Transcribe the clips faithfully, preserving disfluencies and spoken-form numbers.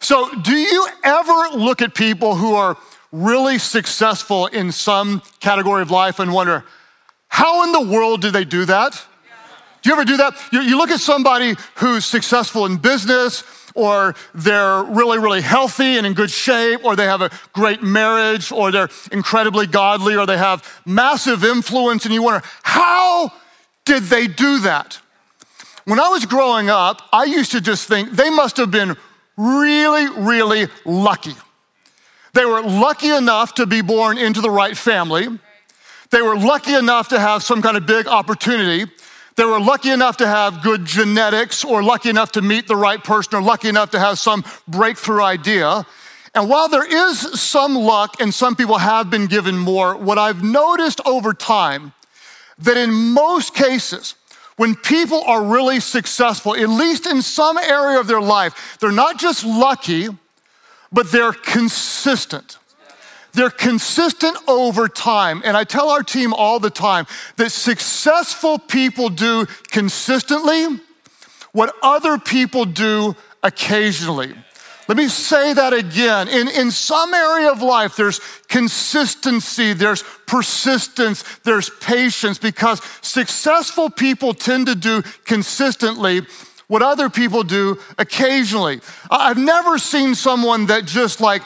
So do you ever look at people who are really successful in some category of life and wonder, how in the world do they do that? Do you ever do that? You, you look at somebody who's successful in business, or they're really, really healthy and in good shape, or they have a great marriage, or they're incredibly godly, or they have massive influence, and you wonder, how did they do that? When I was growing up, I used to just think they must have been really, really lucky. They were lucky enough to be born into the right family. They were lucky enough to have some kind of big opportunity. They were lucky enough to have good genetics, or lucky enough to meet the right person, or lucky enough to have some breakthrough idea. And while there is some luck and some people have been given more, what I've noticed over time, that in most cases, when people are really successful, at least in some area of their life, they're not just lucky, but they're consistent. They're consistent over time. And I tell our team all the time that successful people do consistently what other people do occasionally. Let me say that again. In, in some area of life, there's consistency, there's persistence, there's patience, because successful people tend to do consistently what other people do occasionally. I've never seen someone that just like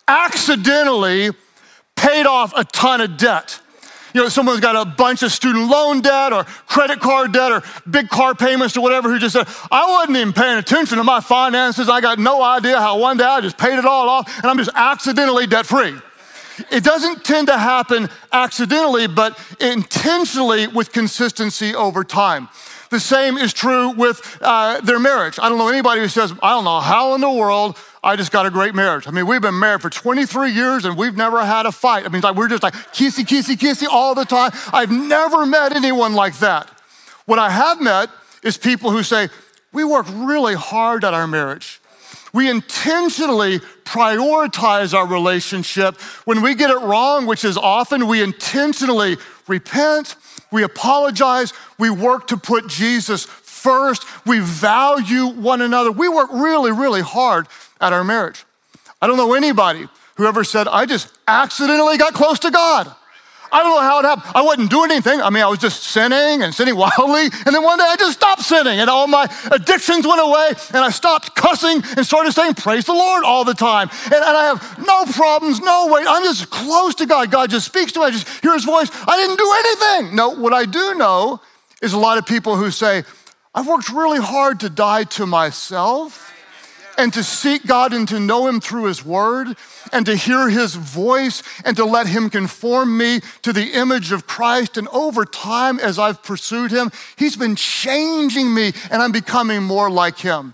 accidentally paid off a ton of debt. You know, someone's got a bunch of student loan debt or credit card debt or big car payments or whatever, who just said, I wasn't even paying attention to my finances. I got no idea how one day I just paid it all off and I'm just accidentally debt free. It doesn't tend to happen accidentally, but intentionally with consistency over time. The same is true with uh, their marriage. I don't know anybody who says, I don't know how in the world I just got a great marriage. I mean, we've been married for twenty-three years and we've never had a fight. I mean, like we're just like kissy, kissy, kissy all the time. I've never met anyone like that. What I have met is people who say, we work really hard at our marriage. We intentionally prioritize our relationship. When we get it wrong, which is often, we intentionally repent, we apologize, we work to put Jesus first, we value one another. We work really, really hard at our marriage. I don't know anybody who ever said, I just accidentally got close to God. I don't know how it happened. I wasn't doing anything. I mean, I was just sinning and sinning wildly. And then one day I just stopped sinning and all my addictions went away and I stopped cussing and started saying, praise the Lord all the time. And, and I have no problems, no way. I'm just close to God. God just speaks to me. I just hear his voice. I didn't do anything. No, what I do know is a lot of people who say, I've worked really hard to die to myself and to seek God and to know him through his word and to hear his voice and to let him conform me to the image of Christ. And over time, as I've pursued him, he's been changing me and I'm becoming more like him.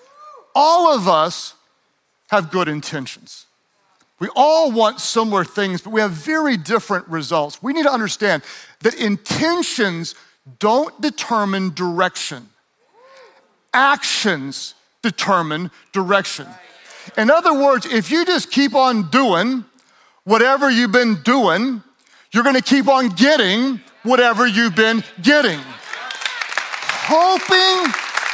All of us have good intentions. We all want similar things, but we have very different results. We need to understand that intentions don't determine direction. Actions determine direction. In other words, if you just keep on doing whatever you've been doing, you're gonna keep on getting whatever you've been getting. Hoping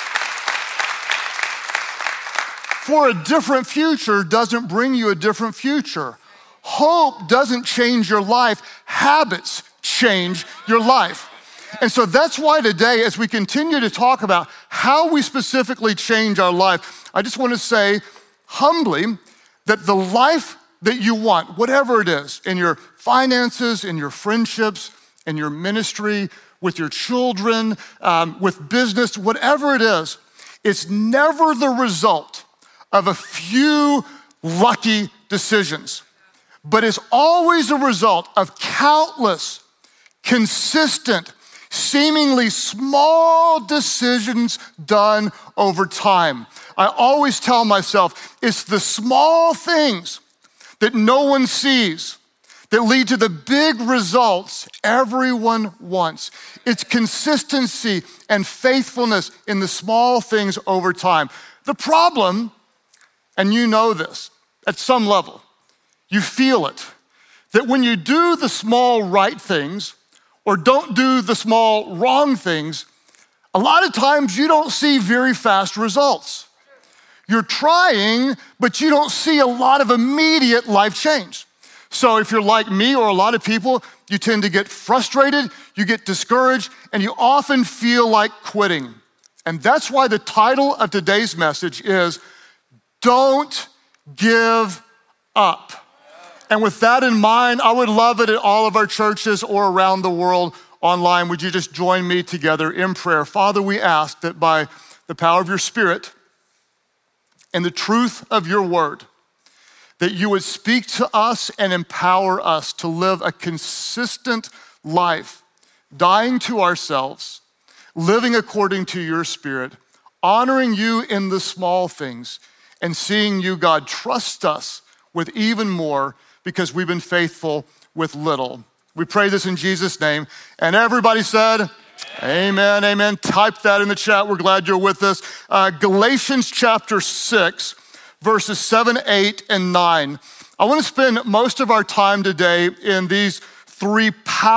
for a different future doesn't bring you a different future. Hope doesn't change your life. Habits change your life. And so that's why today, as we continue to talk about how we specifically change our life, I just want to say humbly that the life that you want, whatever it is, in your finances, in your friendships, in your ministry, with your children, um, with business, whatever it is, it's never the result of a few lucky decisions, but it's always a result of countless, consistent, seemingly small decisions done over time. I always tell myself, it's the small things that no one sees that lead to the big results everyone wants. It's consistency and faithfulness in the small things over time. The problem, and you know this at some level, you feel it, that when you do the small right things or don't do the small wrong things, a lot of times you don't see very fast results. You're trying, but you don't see a lot of immediate life change. So if you're like me or a lot of people, you tend to get frustrated, you get discouraged, and you often feel like quitting. And that's why the title of today's message is, Don't Give Up. And with that in mind, I would love it at all of our churches or around the world online. Would you just join me together in prayer? Father, we ask that by the power of your Spirit and the truth of your word, that you would speak to us and empower us to live a consistent life, dying to ourselves, living according to your Spirit, honoring you in the small things, and seeing you, God, trust us with even more because we've been faithful with little. We pray this in Jesus' name. And everybody said, amen, amen. amen. Type that in the chat. We're glad you're with us. Uh, Galatians chapter six, verses seven, eight, and nine. I want to spend most of our time today in these three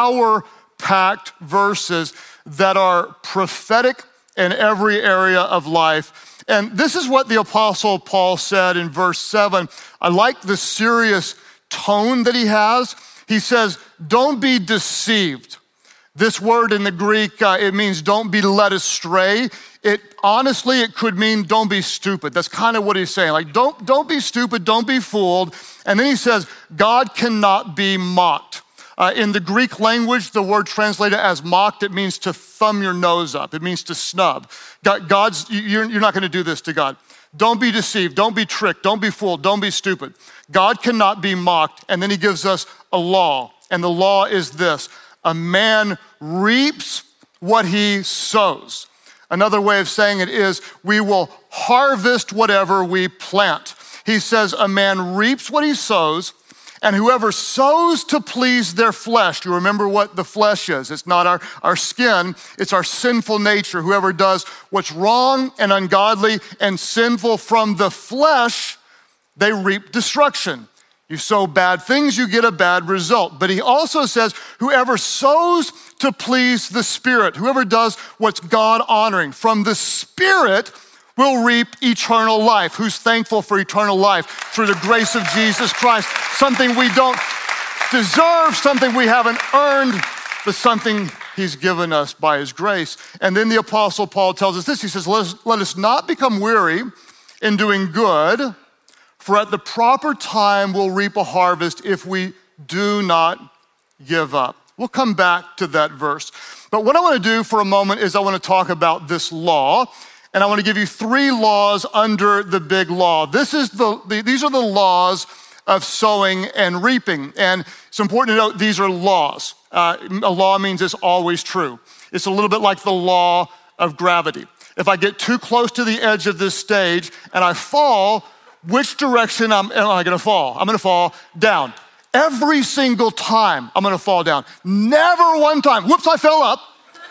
power-packed verses that are prophetic in every area of life. And this is what the Apostle Paul said in verse seven. I like the serious tone that he has. He says, don't be deceived. This word in the Greek, uh, it means don't be led astray. It honestly, it could mean don't be stupid. That's kind of what he's saying. Like, don't, don't be stupid, don't be fooled. And then he says, God cannot be mocked. Uh, in the Greek language, the word translated as mocked, it means to thumb your nose up. It means to snub. God, God's, you're, you're not gonna do this to God. Don't be deceived, don't be tricked, don't be fooled, don't be stupid. God cannot be mocked. And then he gives us a law. And the law is this: a man reaps what he sows. Another way of saying it is, we will harvest whatever we plant. He says a man reaps what he sows, and whoever sows to please their flesh, you remember what the flesh is. It's not our, our skin, it's our sinful nature. Whoever does what's wrong and ungodly and sinful from the flesh, they reap destruction. You sow bad things, you get a bad result. But he also says, whoever sows to please the Spirit, whoever does what's God-honoring from the Spirit will reap eternal life. Who's thankful for eternal life through the grace of Jesus Christ? Something we don't deserve, something we haven't earned, but something he's given us by his grace. And then the Apostle Paul tells us this. He says, let us, let us not become weary in doing good, for at the proper time we'll reap a harvest if we do not give up. We'll come back to that verse. But what I want to do for a moment is I want to talk about this law, and I want to give you three laws under the big law. This is the, the these are the laws of sowing and reaping. And it's important to note these are laws. Uh, a law means it's always true. It's a little bit like the law of gravity. If I get too close to the edge of this stage and I fall, which direction am, am I gonna fall? I'm gonna fall down. Every single time I'm gonna fall down. Never one time, whoops, I fell up.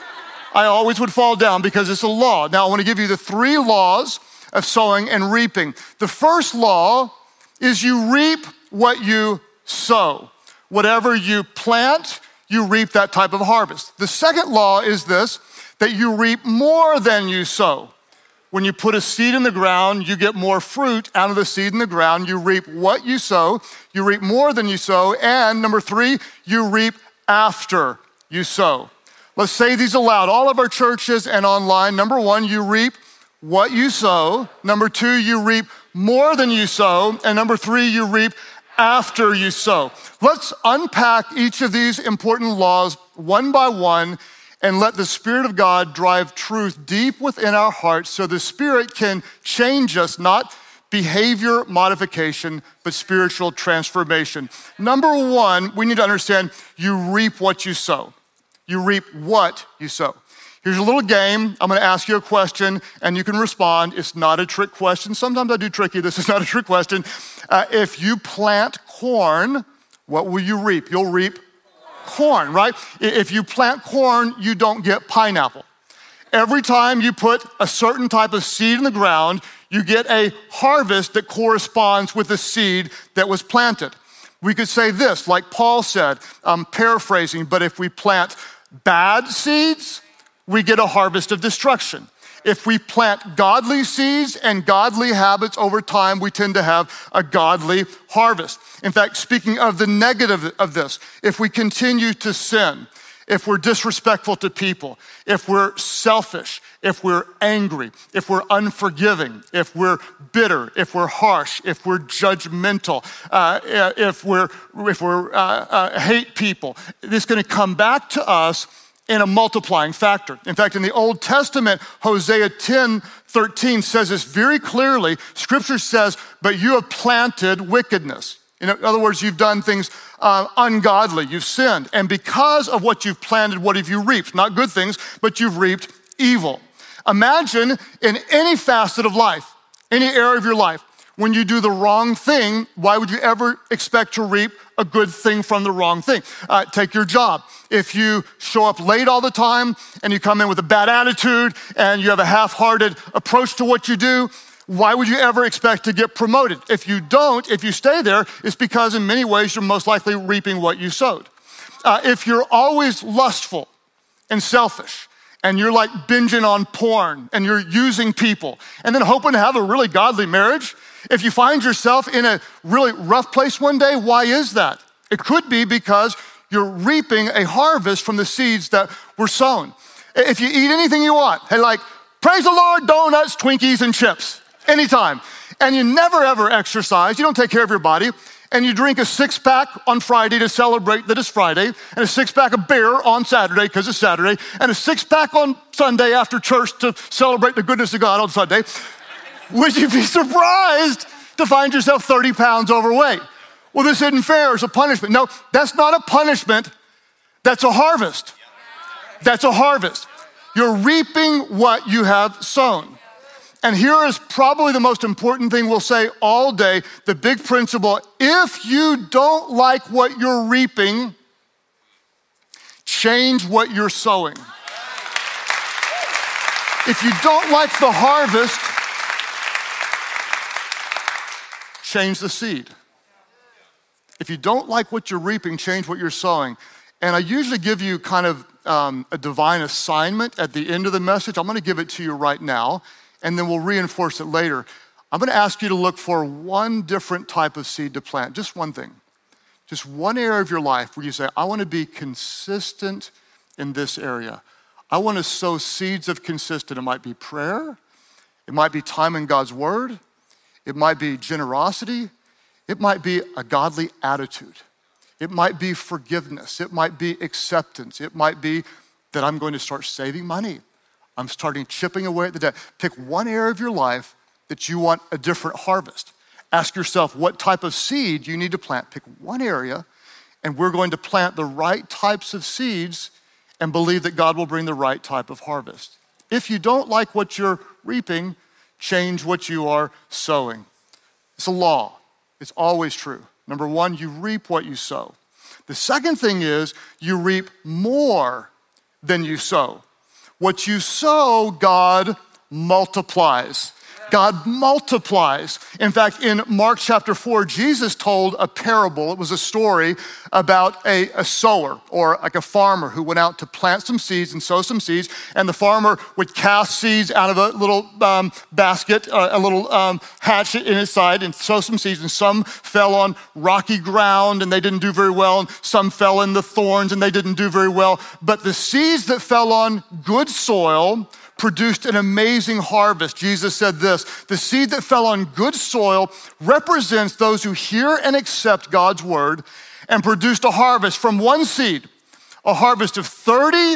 I always would fall down because it's a law. Now I wanna give you the three laws of sowing and reaping. The first law is you reap what you sow. Whatever you plant, you reap that type of harvest. The second law is this, that you reap more than you sow. When you put a seed in the ground, you get more fruit out of the seed in the ground. You reap what you sow, you reap more than you sow, and number three, you reap after you sow. Let's say these aloud, all of our churches and online. Number one, you reap what you sow. Number two, you reap more than you sow. And number three, you reap after you sow. Let's unpack each of these important laws one by one and let the Spirit of God drive truth deep within our hearts so the Spirit can change us, not behavior modification, but spiritual transformation. Number one, we need to understand you reap what you sow. You reap what you sow. Here's a little game. I'm gonna ask you a question and you can respond. It's not a trick question. Sometimes I do tricky. This is not a trick question. Uh, if you plant corn, what will you reap? You'll reap corn, right? If you plant corn, you don't get pineapple. Every time you put a certain type of seed in the ground, you get a harvest that corresponds with the seed that was planted. We could say this, like Paul said, I'm paraphrasing, but if we plant bad seeds, we get a harvest of destruction. if we plant godly seeds and godly habits over time, we tend to have a godly harvest. In fact, speaking of the negative of this, if we continue to sin, if we're disrespectful to people, if we're selfish, if we're angry, if we're unforgiving, if we're bitter, if we're harsh, if we're judgmental, uh, if we're if we're uh, uh, hate people, this is going to come back to us in a multiplying factor. In fact, in the Old Testament, Hosea ten thirteen says this very clearly. Scripture says, "But you have planted wickedness." In other words, you've done things uh, ungodly, you've sinned. And because of what you've planted, what have you reaped? Not good things, but you've reaped evil. Imagine in any facet of life, any area of your life, when you do the wrong thing, why would you ever expect to reap a good thing from the wrong thing? Uh, take your job. If you show up late all the time and you come in with a bad attitude and you have a half-hearted approach to what you do, why would you ever expect to get promoted? If you don't, if you stay there, it's because in many ways you're most likely reaping what you sowed. Uh, if you're always lustful and selfish, and you're like binging on porn, and you're using people, and then hoping to have a really godly marriage, if you find yourself in a really rough place one day, why is that? It could be because you're reaping a harvest from the seeds that were sown. If you eat anything you want, hey, like, praise the Lord, donuts, Twinkies, and chips. Anytime. And you never ever exercise, you don't take care of your body, and you drink a six pack on Friday to celebrate that it's Friday, and a six pack of beer on Saturday because it's Saturday, and a six pack on Sunday after church to celebrate the goodness of God on Sunday, would you be surprised to find yourself thirty pounds overweight? Well, this isn't fair, it's a punishment. No, that's not a punishment, that's a harvest. That's a harvest. You're reaping what you have sown. And here is probably the most important thing we'll say all day, the big principle. If you don't like what you're reaping, change what you're sowing. If you don't like the harvest, change the seed. If you don't like what you're reaping, change what you're sowing. And I usually give you kind of um, a divine assignment at the end of the message. I'm gonna give it to you right now, and then we'll reinforce it later. I'm gonna ask you to look for one different type of seed to plant, just one thing. Just one area of your life where you say, I wanna be consistent in this area. I wanna sow seeds of consistent. It might be prayer, it might be time in God's word, it might be generosity, it might be a godly attitude. It might be forgiveness, it might be acceptance, it might be that I'm going to start saving money. I'm starting chipping away at the debt. Pick one area of your life that you want a different harvest. Ask yourself what type of seed you need to plant. Pick one area, and we're going to plant the right types of seeds and believe that God will bring the right type of harvest. If you don't like what you're reaping, change what you are sowing. It's a law. It's always true. Number one, you reap what you sow. The second thing is you reap more than you sow. What you sow, God multiplies. God multiplies. In fact, in Mark chapter four, Jesus told a parable. It was a story about a, a sower or like a farmer who went out to plant some seeds and sow some seeds. And the farmer would cast seeds out of a little um, basket, uh, a little um, hatchet in his side and sow some seeds. And some fell on rocky ground and they didn't do very well. And some fell in the thorns and they didn't do very well. But the seeds that fell on good soil produced an amazing harvest. Jesus said this, the seed that fell on good soil represents those who hear and accept God's word and produced a harvest from one seed, a harvest of thirty,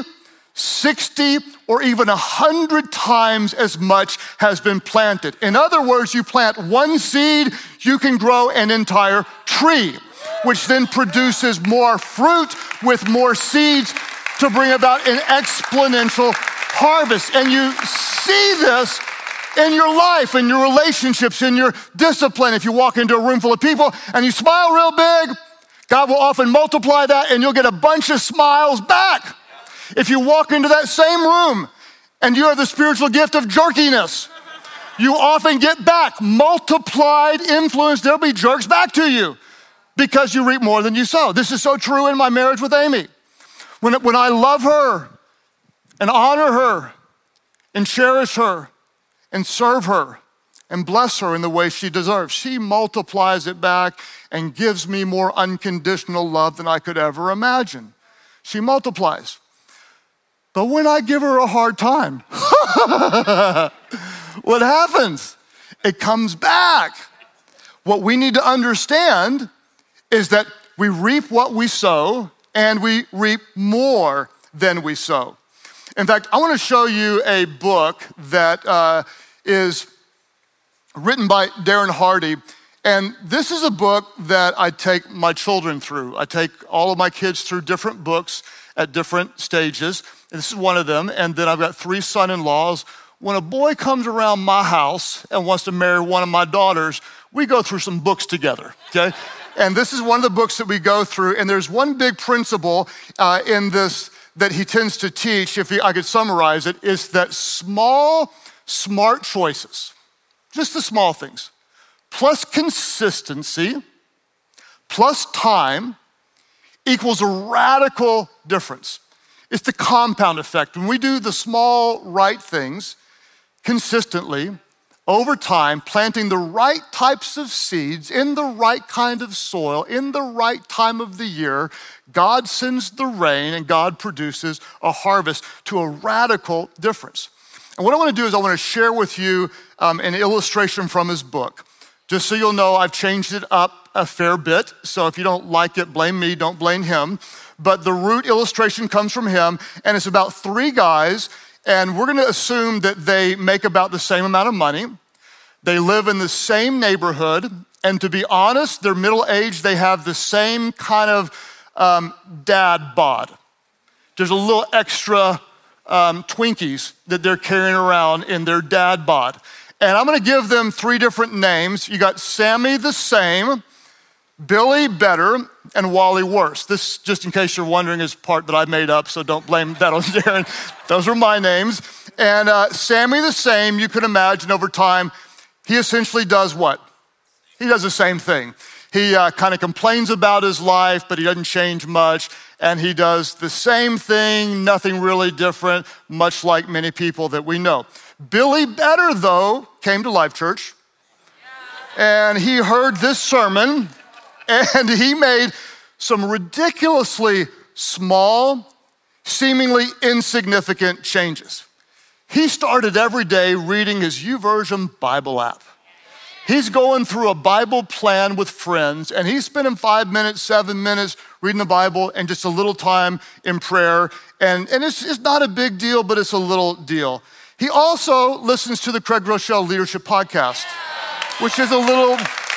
sixty, or even one hundred times as much has been planted. In other words, you plant one seed, you can grow an entire tree, which then produces more fruit with more seeds to bring about an exponential harvest. And you see this in your life, in your relationships, in your discipline. If you walk into a room full of people and you smile real big, God will often multiply that and you'll get a bunch of smiles back. If you walk into that same room and you have the spiritual gift of jerkiness, you often get back multiplied influence. There'll be jerks back to you because you reap more than you sow. This is so true in my marriage with Amy. When, when I love her and honor her and cherish her and serve her and bless her in the way she deserves. She multiplies it back and gives me more unconditional love than I could ever imagine. She multiplies. But when I give her a hard time, what happens? It comes back. What we need to understand is that we reap what we sow, and we reap more than we sow. In fact, I want to show you a book that uh, is written by Darren Hardy. And this is a book that I take my children through. I take all of my kids through different books at different stages. And this is one of them. And then I've got three son-in-laws. When a boy comes around my house and wants to marry one of my daughters, we go through some books together, okay? And this is one of the books that we go through. And there's one big principle uh, in this that he tends to teach, if he, I could summarize it, is that small, smart choices, just the small things, plus consistency, plus time, equals a radical difference. It's the compound effect. When we do the small, right things consistently, over time, planting the right types of seeds in the right kind of soil, in the right time of the year, God sends the rain and God produces a harvest to a radical difference. And what I want to do is I want to share with you um, an illustration from his book. Just so you'll know, I've changed it up a fair bit. So if you don't like it, blame me, don't blame him. But the root illustration comes from him, and it's about three guys, and we're gonna assume that they make about the same amount of money. They live in the same neighborhood, and to be honest, they're middle-aged, they have the same kind of um, dad bod. There's a little extra um, Twinkies that they're carrying around in their dad bod. And I'm gonna give them three different names. You got Sammy the Same, Billy Better, and Wally Worse. This, just in case you're wondering, is part that I made up, so don't blame that on Darren. Those are my names. And uh, Sammy the Same, you can imagine over time, he essentially does what? He does the same thing. He uh, kind of complains about his life, but he doesn't change much. And he does the same thing, nothing really different, much like many people that we know. Billy Better, though, came to Life Church, and he heard this sermon, and he made some ridiculously small, seemingly insignificant changes. He started every day reading his YouVersion Bible app. He's going through a Bible plan with friends, and he's spending five minutes, seven minutes reading the Bible and just a little time in prayer. And, and it's, it's not a big deal, but it's a little deal. He also listens to the Craig Groeschel Leadership Podcast, which is a little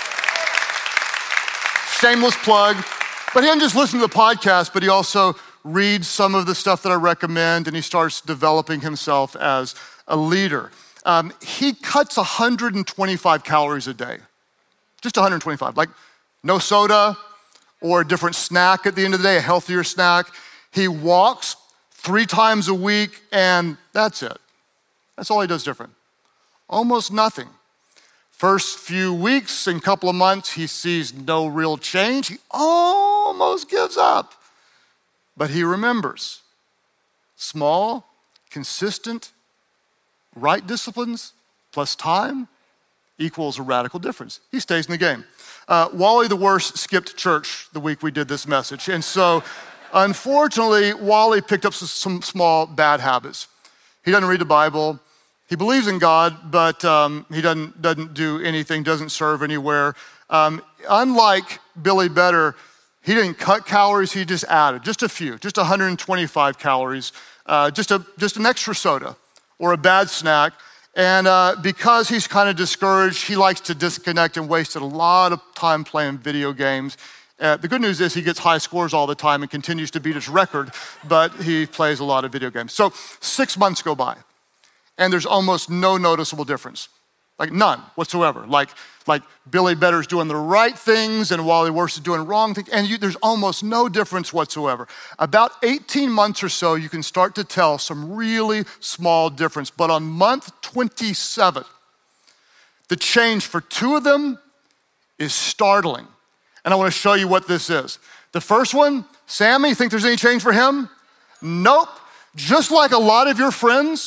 shameless plug. But he doesn't just listen to the podcast, but he also reads some of the stuff that I recommend, and he starts developing himself as a leader. Um, he cuts one hundred twenty-five calories a day, just one hundred twenty-five, like no soda or a different snack at the end of the day, a healthier snack. He walks three times a week, and that's it. That's all he does different. Almost nothing. First few weeks and couple of months, he sees no real change. He almost gives up, but he remembers. Small, consistent, right disciplines plus time equals a radical difference. He stays in the game. Uh, Wally the Worst skipped church the week we did this message. And so, unfortunately, Wally picked up some small bad habits. He doesn't read the Bible. He believes in God, but um, he doesn't, doesn't do anything, doesn't serve anywhere. Um, unlike Billy Better, he didn't cut calories, he just added, just a few, just one hundred twenty-five calories, uh, just, a, just an extra soda or a bad snack. And uh, because he's kind of discouraged, he likes to disconnect and wasted a lot of time playing video games. Uh, the good news is he gets high scores all the time and continues to beat his record, but he plays a lot of video games. So six months go by, and there's almost no noticeable difference, like none whatsoever. Like, like Billy Better's doing the right things and Wally Worst is doing wrong things, and you, there's almost no difference whatsoever. About eighteen months or so, you can start to tell some really small difference. But on month twenty-seven, the change for two of them is startling. And I want to show you what this is. The first one, Sammy, you think there's any change for him? Nope. Just like a lot of your friends,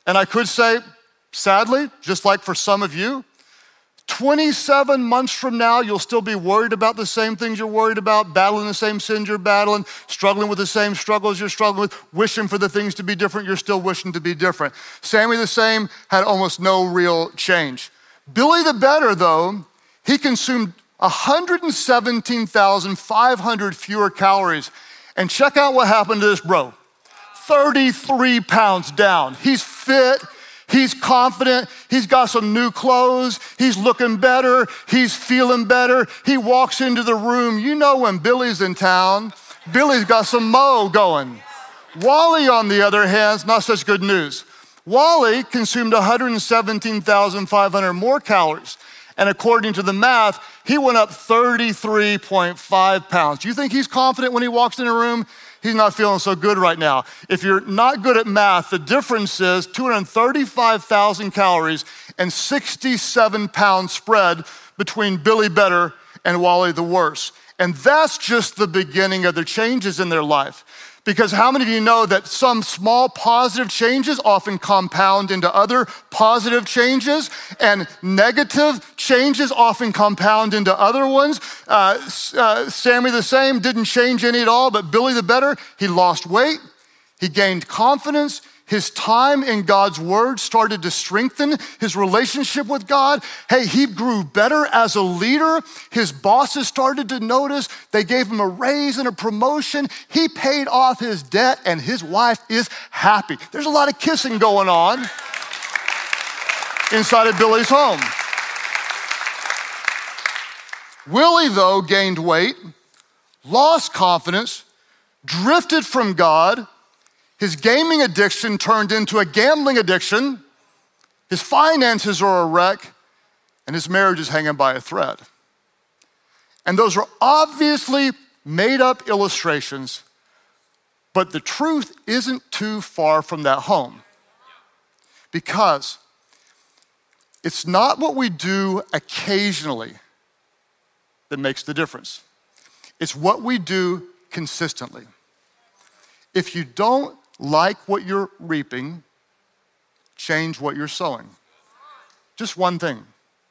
And I could say, sadly, just like for some of you, twenty-seven months from now, you'll still be worried about the same things you're worried about, battling the same sins you're battling, struggling with the same struggles you're struggling with, wishing for the things to be different, you're still wishing to be different. Sammy the Same had almost no real change. Billy the Better, though, he consumed one hundred seventeen thousand five hundred fewer calories. And check out what happened to this bro. thirty-three pounds down. He's fit. He's confident, he's got some new clothes, he's looking better, he's feeling better. He walks into the room, you know when Billy's in town, Billy's got some mo going. Wally, on the other hand, is not such good news. Wally consumed one hundred seventeen thousand five hundred more calories. And according to the math, he went up thirty-three point five pounds. Do you think he's confident when he walks in a room? He's not feeling so good right now. If you're not good at math, the difference is two hundred thirty-five thousand calories and sixty-seven pounds spread between Billy Better and Wally the Worse. And that's just the beginning of the changes in their life. Because how many of you know that some small positive changes often compound into other positive changes, and negative changes often compound into other ones? Uh, uh, Sammy the Same didn't change any at all, but Billy the Better, he lost weight, he gained confidence, his time in God's word started to strengthen his relationship with God. Hey, he grew better as a leader. His bosses started to notice. They gave him a raise and a promotion. He paid off his debt and his wife is happy. There's a lot of kissing going on inside of Billy's home. Willie, though, gained weight, lost confidence, drifted from God. His gaming addiction turned into a gambling addiction. His finances are a wreck, and his marriage is hanging by a thread. And those are obviously made up illustrations, but the truth isn't too far from that home. Because it's not what we do occasionally that makes the difference. It's what we do consistently. If you don't like what you're reaping, change what you're sowing. Just one thing.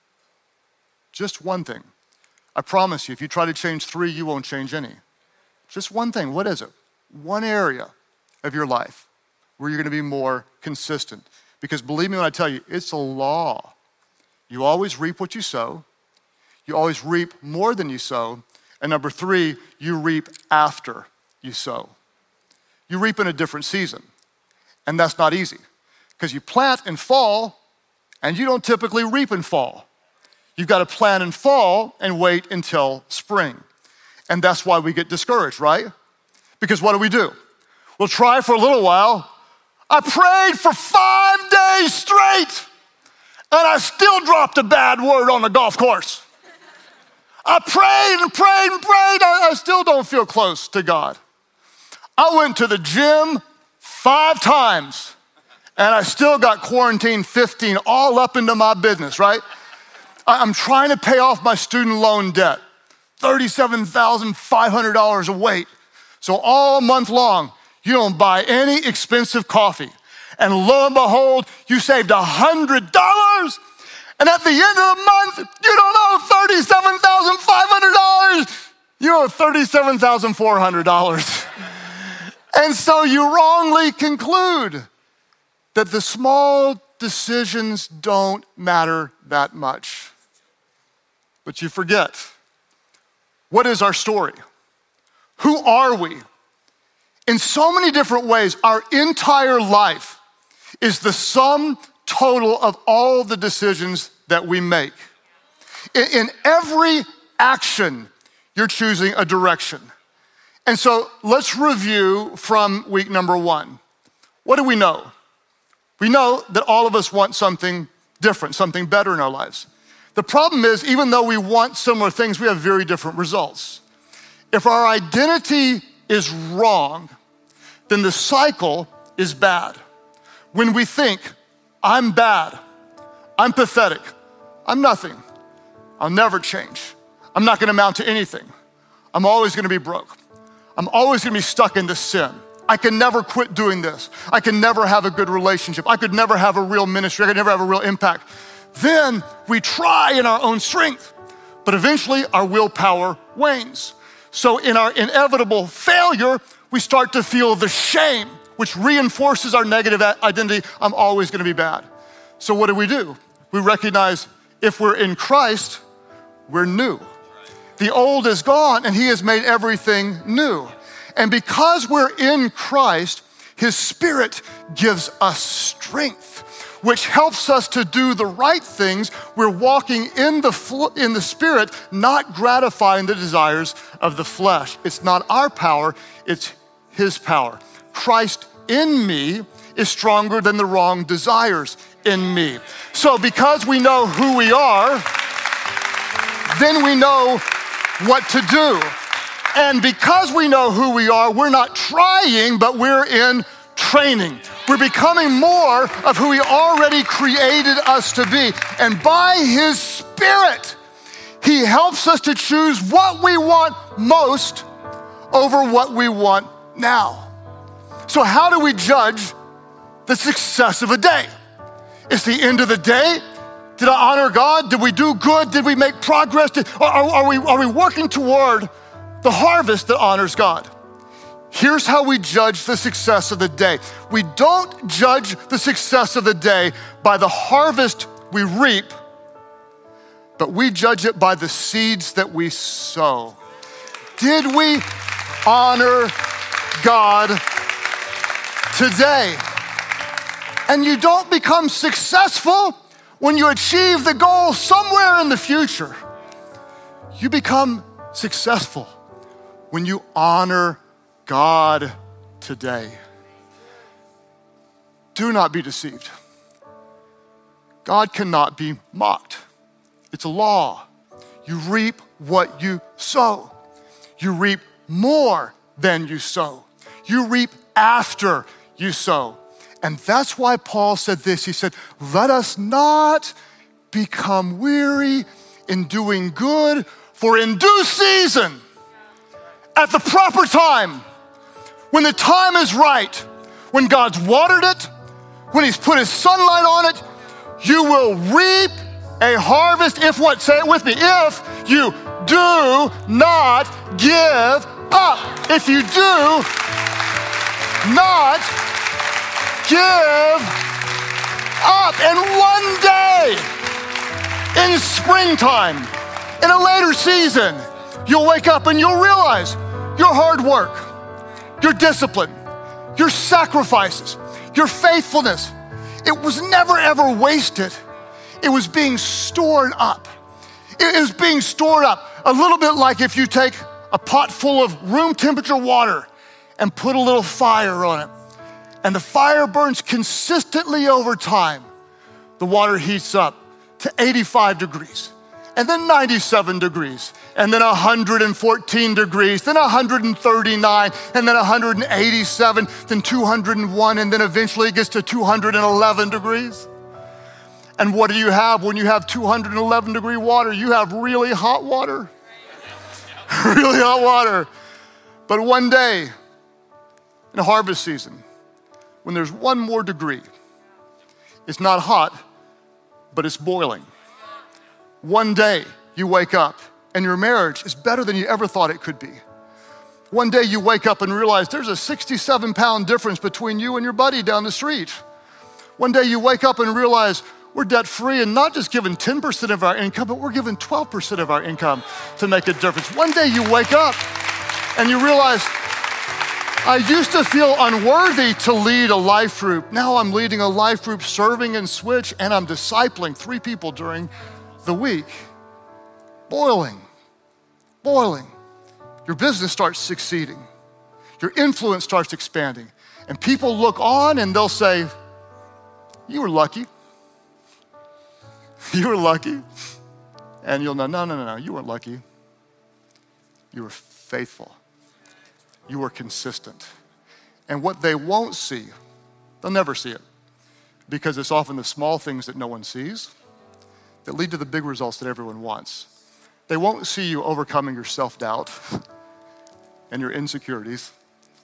Just one thing. I promise you, if you try to change three, you won't change any. Just one thing. What is it? One area of your life where you're gonna be more consistent. Because believe me when I tell you, it's a law. You always reap what you sow. You always reap more than you sow. And number three, you reap after you sow. You reap in a different season. And that's not easy because you plant in fall and you don't typically reap in fall. You've got to plant in fall and wait until spring. And that's why we get discouraged, right? Because what do we do? We'll try for a little while. I prayed for five days straight and I still dropped a bad word on the golf course. I prayed and prayed and prayed. I, I still don't feel close to God. I went to the gym five times and I still got quarantine fifteen all up into my business, right? I'm trying to pay off my student loan debt, thirty-seven thousand five hundred dollars a weight. So all month long, you don't buy any expensive coffee. And lo and behold, you saved one hundred dollars. And at the end of the month, you don't owe thirty-seven thousand five hundred dollars. You owe thirty-seven thousand four hundred dollars. And so you wrongly conclude that the small decisions don't matter that much. But you forget, what is our story? Who are we? In so many different ways, our entire life is the sum total of all the decisions that we make. In, in every action, you're choosing a direction. And so let's review from week number one. What do we know? We know that all of us want something different, something better in our lives. The problem is, even though we want similar things, we have very different results. If our identity is wrong, then the cycle is bad. When we think, I'm bad, I'm pathetic, I'm nothing, I'll never change, I'm not gonna amount to anything, I'm always gonna be broke, I'm always gonna be stuck in this sin, I can never quit doing this. I can never have a good relationship. I could never have a real ministry. I could never have a real impact. Then we try in our own strength, but eventually our willpower wanes. So in our inevitable failure, we start to feel the shame, which reinforces our negative identity. I'm always gonna be bad. So what do we do? We recognize if we're in Christ, we're new. The old is gone and he has made everything new. And because we're in Christ, his Spirit gives us strength, which helps us to do the right things. We're walking in the fl- in the Spirit, not gratifying the desires of the flesh. It's not our power, it's his power. Christ in me is stronger than the wrong desires in me. So because we know who we are, then we know what to do. And because we know who we are, we're not trying, but we're in training. We're becoming more of who he already created us to be. And by his Spirit, he helps us to choose what we want most over what we want now. So how do we judge the success of a day? It's the end of the day. Did I honor God? Did we do good? Did we make progress? Did, are, are, we, are we working toward the harvest that honors God? Here's how we judge the success of the day. We don't judge the success of the day by the harvest we reap, but we judge it by the seeds that we sow. Did we honor God today? And you don't become successful when you achieve the goal somewhere in the future. You become successful when you honor God today. Do not be deceived. God cannot be mocked. It's a law. You reap what you sow. You reap more than you sow. You reap after you sow. And that's why Paul said this. He said, let us not become weary in doing good, for in due season, at the proper time, when the time is right, when God's watered it, when he's put his sunlight on it, you will reap a harvest if what? Say it with me. If you do not give up. If you do not give up. And one day in springtime, in a later season, you'll wake up and you'll realize your hard work, your discipline, your sacrifices, your faithfulness, it was never ever wasted. It was being stored up. It was being stored up. A little bit like if you take a pot full of room temperature water and put a little fire on it, and the fire burns consistently over time. The water heats up to eighty-five degrees, and then ninety-seven degrees, and then one hundred fourteen degrees, then one hundred thirty-nine, and then one hundred eighty-seven, then two hundred one, and then eventually it gets to two hundred eleven degrees. And what do you have when you have two hundred eleven degree water? You have really hot water. Really hot water. But one day, in harvest season, when there's one more degree, it's not hot, but it's boiling. One day you wake up and your marriage is better than you ever thought it could be. One day you wake up and realize there's a sixty-seven pound difference between you and your buddy down the street. One day you wake up and realize we're debt free and not just giving ten percent of our income, but we're giving twelve percent of our income to make a difference. One day you wake up and you realize, I used to feel unworthy to lead a life group. Now I'm leading a life group, serving in Switch, and I'm discipling three people during the week. Boiling, boiling. Your business starts succeeding. Your influence starts expanding. And people look on and they'll say, you were lucky. You were lucky. And you'll know, no, no, no, no, you weren't lucky. You were faithful. You were consistent. And what they won't see, they'll never see it, because it's often the small things that no one sees that lead to the big results that everyone wants. They won't see you overcoming your self-doubt and your insecurities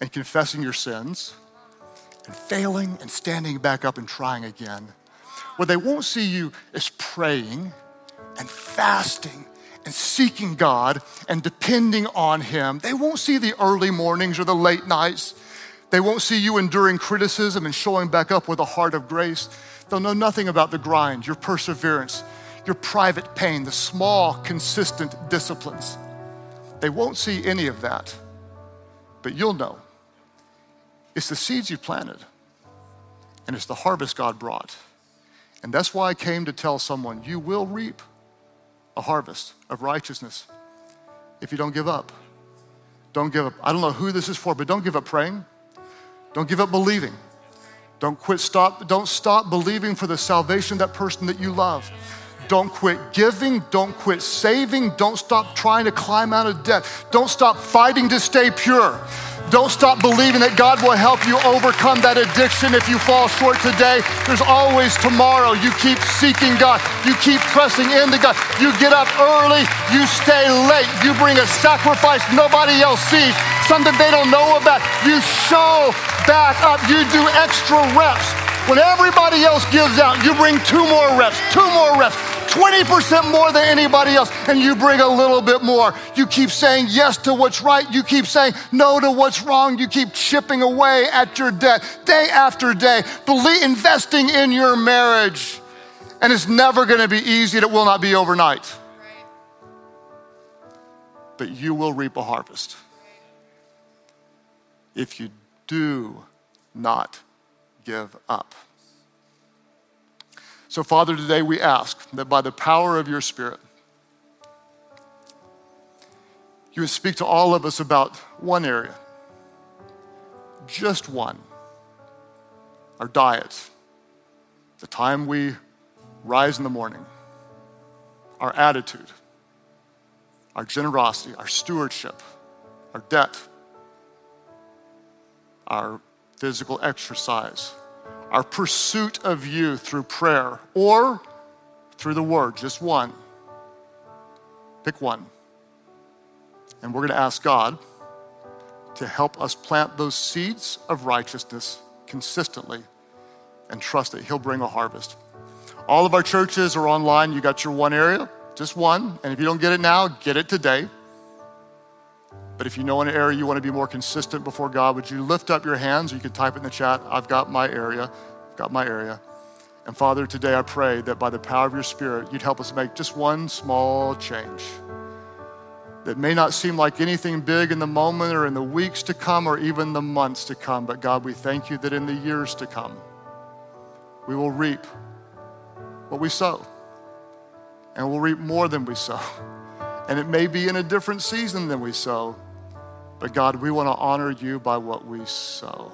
and confessing your sins and failing and standing back up and trying again. What they won't see you is praying and fasting and seeking God and depending on him. They won't see the early mornings or the late nights. They won't see you enduring criticism and showing back up with a heart of grace. They'll know nothing about the grind, your perseverance, your private pain, the small, consistent disciplines. They won't see any of that, but you'll know. It's the seeds you planted, and it's the harvest God brought. And that's why I came to tell someone, you will reap a harvest of righteousness if you don't give up. Don't give up. I don't know who this is for, but don't give up praying. Don't give up believing. Don't quit, stop, don't stop believing for the salvation of that person that you love. Don't quit giving, don't quit saving, don't stop trying to climb out of debt. Don't stop fighting to stay pure. Don't stop believing that God will help you overcome that addiction if you fall short today. There's always tomorrow. You keep seeking God. You keep pressing into God. You get up early. You stay late. You bring a sacrifice nobody else sees, something they don't know about. You show back up. You do extra reps. When everybody else gives out, you bring two more reps, two more reps, twenty percent more than anybody else, and you bring a little bit more. You keep saying yes to what's right. You keep saying no to what's wrong. You keep chipping away at your debt day after day, believe, investing in your marriage. And it's never gonna be easy, and it will not be overnight. But you will reap a harvest if you do not give up. So, Father, today we ask that by the power of your Spirit, you would speak to all of us about one area, just one, our diet, the time we rise in the morning, our attitude, our generosity, our stewardship, our debt, our physical exercise, our pursuit of you through prayer or through the word, just one. Pick one. And we're gonna ask God to help us plant those seeds of righteousness consistently and trust that he'll bring a harvest. All of our churches are online. You got your one area, just one. And if you don't get it now, get it today. But if you know an area you want to be more consistent before God, would you lift up your hands? You can type it in the chat. I've got my area. I've got my area. And Father, today I pray that by the power of your Spirit, you'd help us make just one small change that may not seem like anything big in the moment or in the weeks to come or even the months to come. But God, we thank you that in the years to come, we will reap what we sow. And we'll reap more than we sow. And it may be in a different season than we sow. But God, we want to honor you by what we sow.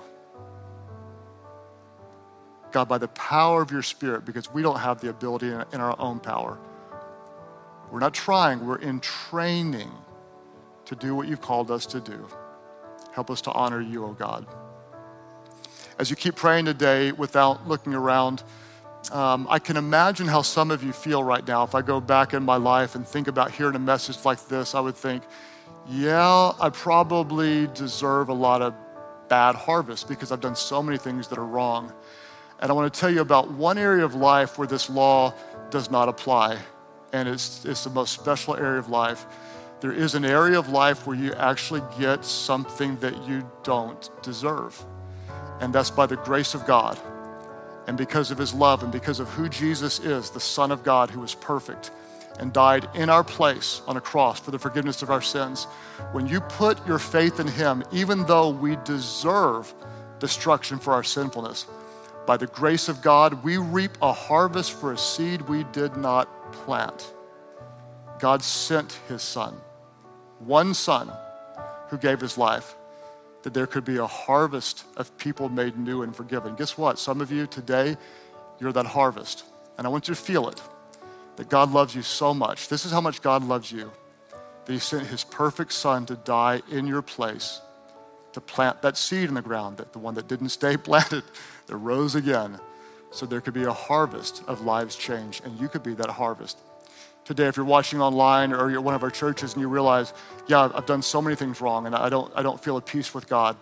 God, by the power of your Spirit, because we don't have the ability in our own power. We're not trying, we're in training to do what you've called us to do. Help us to honor you, oh God. As you keep praying today without looking around, Um, I can imagine how some of you feel right now. If I go back in my life and think about hearing a message like this, I would think, yeah, I probably deserve a lot of bad harvest because I've done so many things that are wrong. And I want to tell you about one area of life where this law does not apply. And it's, it's the most special area of life. There is an area of life where you actually get something that you don't deserve. And that's by the grace of God. And because of his love and because of who Jesus is, the Son of God who was perfect and died in our place on a cross for the forgiveness of our sins. When you put your faith in him, even though we deserve destruction for our sinfulness, by the grace of God, we reap a harvest for a seed we did not plant. God sent his Son, one Son who gave his life, that there could be a harvest of people made new and forgiven. Guess what? Some of you today, you're that harvest. And I want you to feel it, that God loves you so much. This is how much God loves you, that he sent his perfect Son to die in your place, to plant that seed in the ground, that the one that didn't stay planted, that rose again, so there could be a harvest of lives changed, and you could be that harvest. Today, if you're watching online or you're at one of our churches and you realize, yeah, I've done so many things wrong and I don't, I don't feel at peace with God,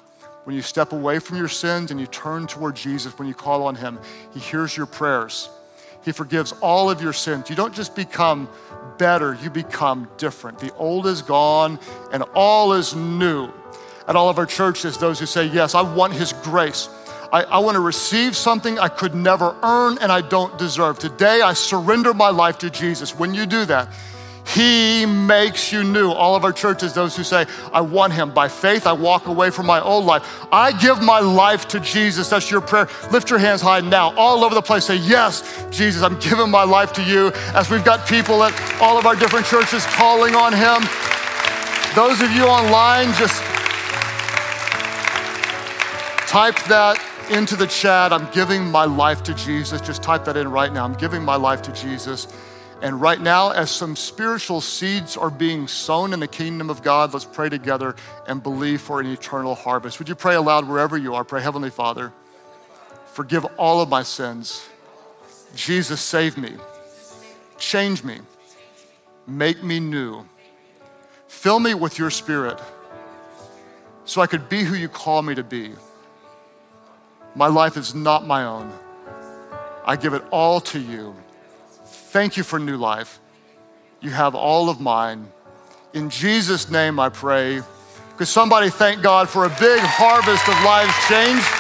When you step away from your sins and you turn toward Jesus, when you call on him, he hears your prayers. He forgives all of your sins. You don't just become better, you become different. The old is gone and all is new. At all of our churches, those who say, yes, I want his grace. I, I want to receive something I could never earn and I don't deserve. Today, I surrender my life to Jesus. When you do that, he makes you new. All of our churches, those who say, I want him. By faith, I walk away from my old life. I give my life to Jesus. That's your prayer. Lift your hands high now. All over the place, say, yes, Jesus, I'm giving my life to you. As we've got people at all of our different churches calling on him. Those of you online, just type that into the chat. I'm giving my life to Jesus. Just type that in right now. I'm giving my life to Jesus. And right now, as some spiritual seeds are being sown in the kingdom of God, let's pray together and believe for an eternal harvest. Would you pray aloud wherever you are? Pray, Heavenly Father, forgive all of my sins. Jesus, save me. Change me. Make me new. Fill me with your spirit so I could be who you call me to be. My life is not my own. I give it all to you. Thank you for new life. You have all of mine. In Jesus' name I pray. Could somebody thank God for a big harvest of lives changed?